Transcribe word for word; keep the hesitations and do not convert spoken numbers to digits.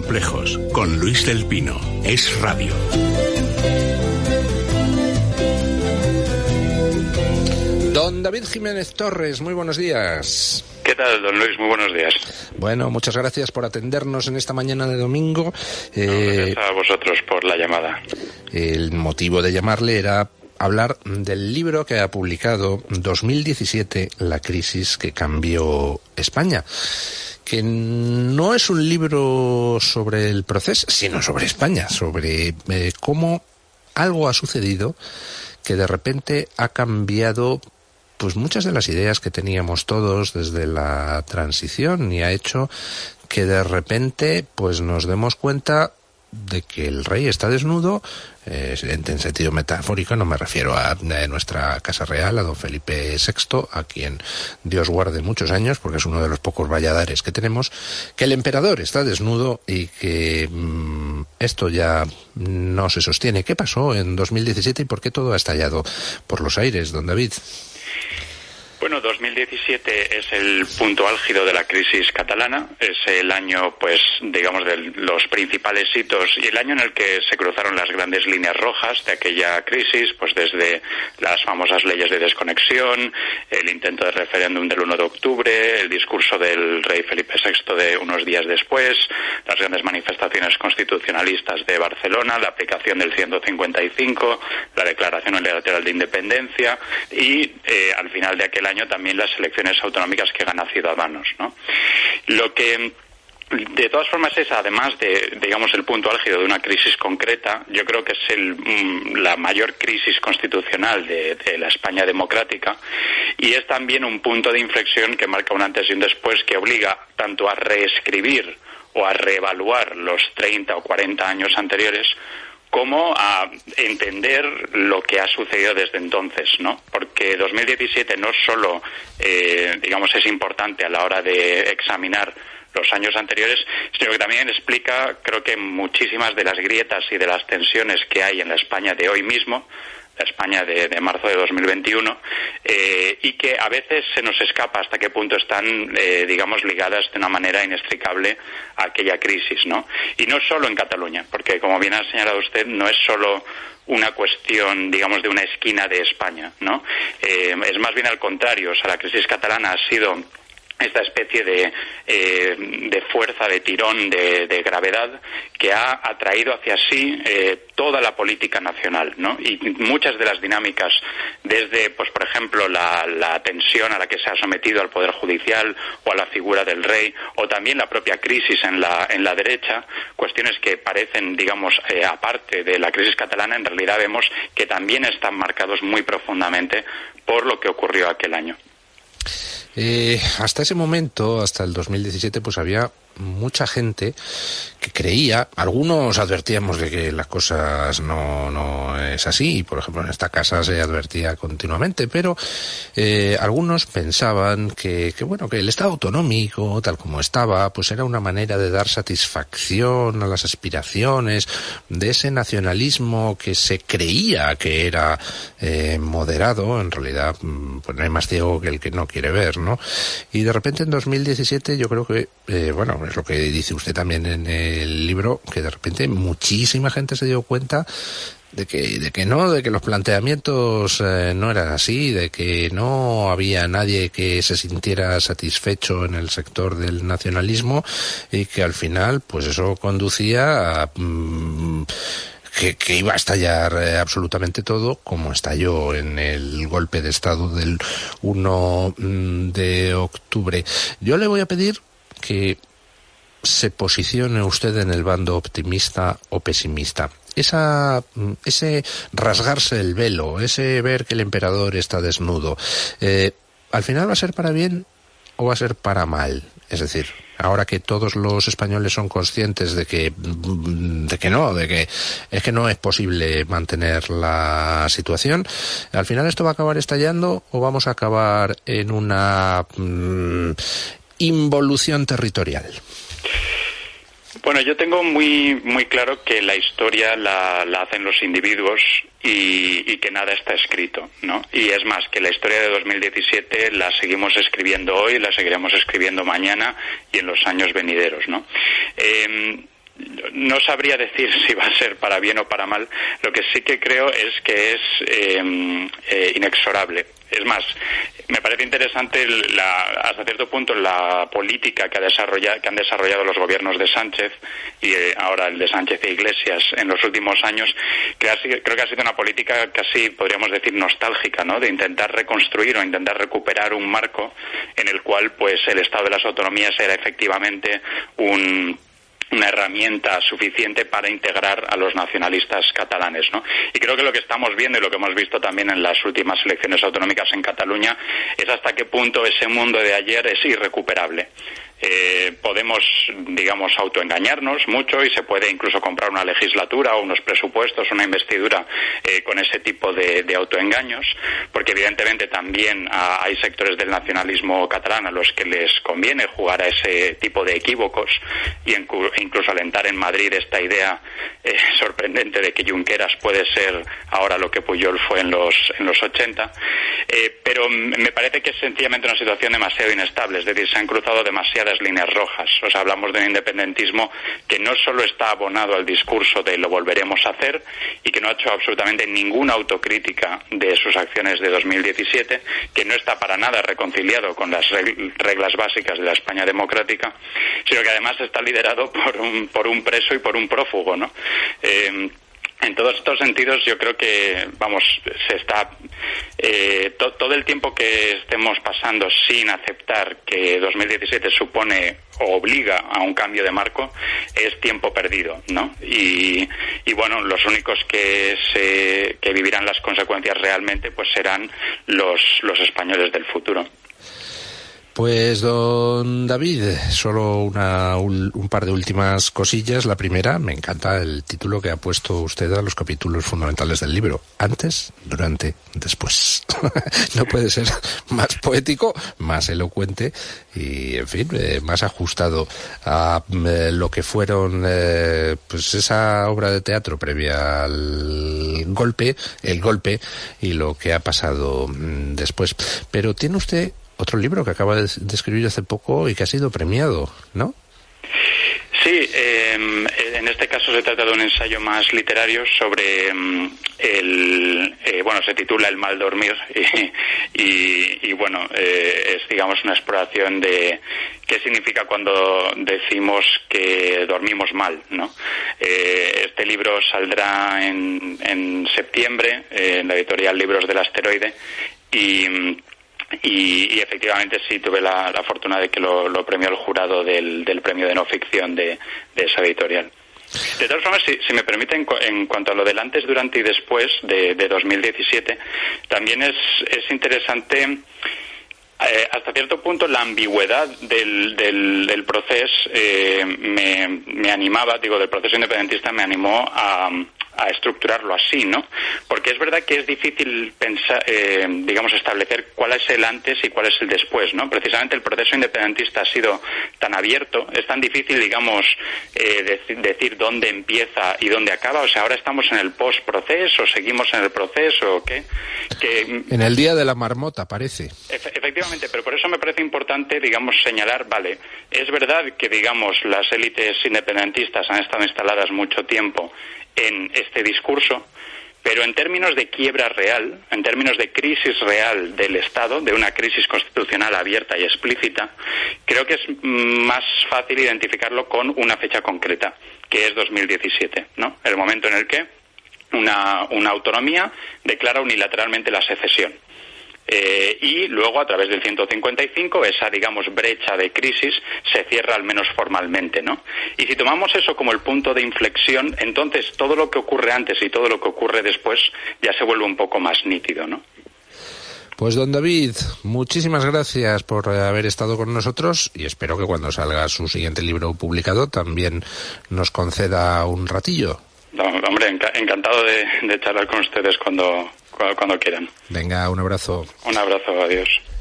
complejos, con Luis del Pino. Es Radio. Don David Jiménez Torres, muy buenos días. ¿Qué tal, don Luis? Muy buenos días. Bueno, muchas gracias por atendernos en esta mañana de domingo. Eh, no, gracias a vosotros por la llamada. El motivo de llamarle era hablar del libro que ha publicado dos mil diecisiete, La crisis que cambió España, que no es un libro sobre el proceso, sino sobre España, sobre eh, cómo algo ha sucedido que de repente ha cambiado pues muchas de las ideas que teníamos todos desde la transición y ha hecho que de repente pues nos demos cuenta de que el rey está desnudo, eh, en sentido metafórico, no me refiero a, a nuestra Casa Real, a don Felipe sexto, a quien Dios guarde muchos años, porque es uno de los pocos valladares que tenemos, que el emperador está desnudo y que mmm, esto ya no se sostiene. ¿Qué pasó en dos mil diecisiete y por qué todo ha estallado por los aires, don David? Bueno, dos mil diecisiete es el punto álgido de la crisis catalana, es el año, pues, digamos, de los principales hitos y el año en el que se cruzaron las grandes líneas rojas de aquella crisis, pues desde las famosas leyes de desconexión, el intento de referéndum del uno de octubre, el discurso del rey Felipe sexto de unos días después, las grandes manifestaciones constitucionalistas de Barcelona, la aplicación del ciento cincuenta y cinco, la declaración unilateral de independencia y, eh, al final de aquel año también las elecciones autonómicas que gana Ciudadanos, ¿no? Lo que de todas formas es, además de, digamos, el punto álgido de una crisis concreta, yo creo que es el, la mayor crisis constitucional de, de la España democrática y es también un punto de inflexión que marca un antes y un después que obliga tanto a reescribir o a reevaluar los treinta o cuarenta años anteriores como a entender lo que ha sucedido desde entonces, ¿no? Porque dos mil diecisiete no solo, eh, digamos, es importante a la hora de examinar los años anteriores, sino que también explica, creo que muchísimas de las grietas y de las tensiones que hay en la España de hoy mismo, la España de, de marzo de dos mil veintiuno, eh, y que a veces se nos escapa hasta qué punto están, eh, digamos, ligadas de una manera inextricable a aquella crisis, ¿no? Y no solo en Cataluña, porque como bien ha señalado usted, no es solo una cuestión, digamos, de una esquina de España, ¿no? Eh, es más bien al contrario, o sea, la crisis catalana ha sido esta especie de, eh, de fuerza, de tirón, de, de gravedad que ha atraído hacia sí eh, toda la política nacional, ¿no? Y muchas de las dinámicas, desde, pues por ejemplo, la, la tensión a la que se ha sometido al Poder Judicial o a la figura del rey, o también la propia crisis en la, en la derecha, cuestiones que parecen, digamos, eh, aparte de la crisis catalana, en realidad vemos que también están marcados muy profundamente por lo que ocurrió aquel año. Eh, hasta ese momento, hasta el dos mil diecisiete, pues había mucha gente que creía, algunos advertíamos de que las cosas no, no es así, por ejemplo en esta casa se advertía continuamente, pero eh, algunos pensaban que, que bueno, que el Estado autonómico, tal como estaba, pues era una manera de dar satisfacción a las aspiraciones de ese nacionalismo que se creía que era eh, moderado, en realidad pues no hay más ciego que el que no quiere ver, ¿no? Y de repente en dos mil diecisiete yo creo que, eh, bueno, es lo que dice usted también en el libro, que de repente muchísima gente se dio cuenta de que de que no, de que los planteamientos eh, no eran así, de que no había nadie que se sintiera satisfecho en el sector del nacionalismo y que al final pues eso conducía a mmm, Que, que iba a estallar eh, absolutamente todo, como estalló en el golpe de Estado del uno de octubre. Yo le voy a pedir que se posicione usted en el bando optimista o pesimista. Esa, ese rasgarse el velo, ese ver que el emperador está desnudo, eh, ¿al final va a ser para bien o va a ser para mal? Es decir, ahora que todos los españoles son conscientes de que de que no, de que es que no es posible mantener la situación, ¿al final esto va a acabar estallando o vamos a acabar en una mmm, involución territorial? Bueno, yo tengo muy muy claro que la historia la, la hacen los individuos y, y que nada está escrito, ¿no? Y es más, que la historia de dos mil diecisiete la seguimos escribiendo hoy, la seguiremos escribiendo mañana y en los años venideros, ¿no? Eh, no sabría decir si va a ser para bien o para mal. Lo que sí que creo es que es eh, eh, inexorable. Es más, me parece interesante la, hasta cierto punto la política que, ha desarrollado, que han desarrollado los gobiernos de Sánchez y eh, ahora el de Sánchez e Iglesias en los últimos años, que ha, creo que ha sido una política casi, podríamos decir, nostálgica, ¿no? De intentar reconstruir o intentar recuperar un marco en el cual pues el Estado de las Autonomías era efectivamente un... una herramienta suficiente para integrar a los nacionalistas catalanes, ¿no? Y creo que lo que estamos viendo y lo que hemos visto también en las últimas elecciones autonómicas en Cataluña es hasta qué punto ese mundo de ayer es irrecuperable. Eh, podemos, digamos, autoengañarnos mucho y se puede incluso comprar una legislatura o unos presupuestos, una investidura eh, con ese tipo de, de autoengaños, porque evidentemente también a, hay sectores del nacionalismo catalán a los que les conviene jugar a ese tipo de equívocos y en, incluso alentar en Madrid esta idea eh, sorprendente de que Junqueras puede ser ahora lo que Pujol fue en los en los ochenta, eh, pero me parece que es sencillamente una situación demasiado inestable, es decir, se han cruzado demasiadas líneas rojas. O sea, hablamos de un independentismo que no solo está abonado al discurso de lo volveremos a hacer y que no ha hecho absolutamente ninguna autocrítica de sus acciones de dos mil diecisiete, que no está para nada reconciliado con las reglas básicas de la España democrática, sino que además está liderado por un, por un preso y por un prófugo, ¿no? Eh, En todos estos sentidos yo creo que, vamos, se está eh, to, todo el tiempo que estemos pasando sin aceptar que dos mil diecisiete supone o obliga a un cambio de marco es tiempo perdido, ¿no? Y, y bueno, los únicos que se que vivirán las consecuencias realmente pues serán los los españoles del futuro. Pues, don David, solo una, un, un par de últimas cosillas. La primera, me encanta el título que ha puesto usted a los capítulos fundamentales del libro. Antes, durante, después. No puede ser más poético, más elocuente y, en fin, eh, más ajustado a eh, lo que fueron, eh, pues esa obra de teatro previa al golpe, el golpe y lo que ha pasado mm, después. Pero tiene usted otro libro que acaba de, de escribir hace poco y que ha sido premiado, ¿no? Sí, eh, en este caso se trata de un ensayo más literario sobre um, el, eh, bueno, se titula El mal dormir y, y, y bueno, eh, es digamos una exploración de qué significa cuando decimos que dormimos mal, ¿no? Eh, este libro saldrá en, en septiembre eh, en la editorial Libros del Asteroide y Y, y efectivamente sí tuve la, la fortuna de que lo, lo premió el jurado del, del premio de no ficción de, de esa editorial. De todas formas, si, si me permiten, en cuanto a lo del antes, durante y después de, de dos mil diecisiete, también es, es interesante eh, hasta cierto punto la ambigüedad del, del, del proceso eh, me, me animaba, digo, del proceso independentista me animó a... a estructurarlo así, ¿no? Porque es verdad que es difícil pensar, eh, digamos, establecer cuál es el antes y cuál es el después, ¿no? Precisamente el proceso independentista ha sido tan abierto, es tan difícil, digamos, eh, dec- decir dónde empieza y dónde acaba. O sea, ahora estamos en el post-proceso, seguimos en el proceso, ¿o qué? Que, en el día de la marmota, parece. Efe- efectivamente, pero por eso me parece importante, digamos, señalar, vale, es verdad que, digamos, las élites independentistas han estado instaladas mucho tiempo en este discurso, pero en términos de quiebra real, en términos de crisis real del Estado, de una crisis constitucional abierta y explícita, creo que es más fácil identificarlo con una fecha concreta, que es dos mil diecisiete, ¿no? El momento en el que una, una autonomía declara unilateralmente la secesión. Eh, y luego, a través del ciento cincuenta y cinco, esa, digamos, brecha de crisis se cierra al menos formalmente, ¿no? Y si tomamos eso como el punto de inflexión, entonces todo lo que ocurre antes y todo lo que ocurre después ya se vuelve un poco más nítido, ¿no? Pues, don David, muchísimas gracias por haber estado con nosotros y espero que cuando salga su siguiente libro publicado también nos conceda un ratillo. No, hombre, enca- encantado de, de charlar con ustedes cuando, cuando quieran. Venga, un abrazo. Un abrazo, adiós.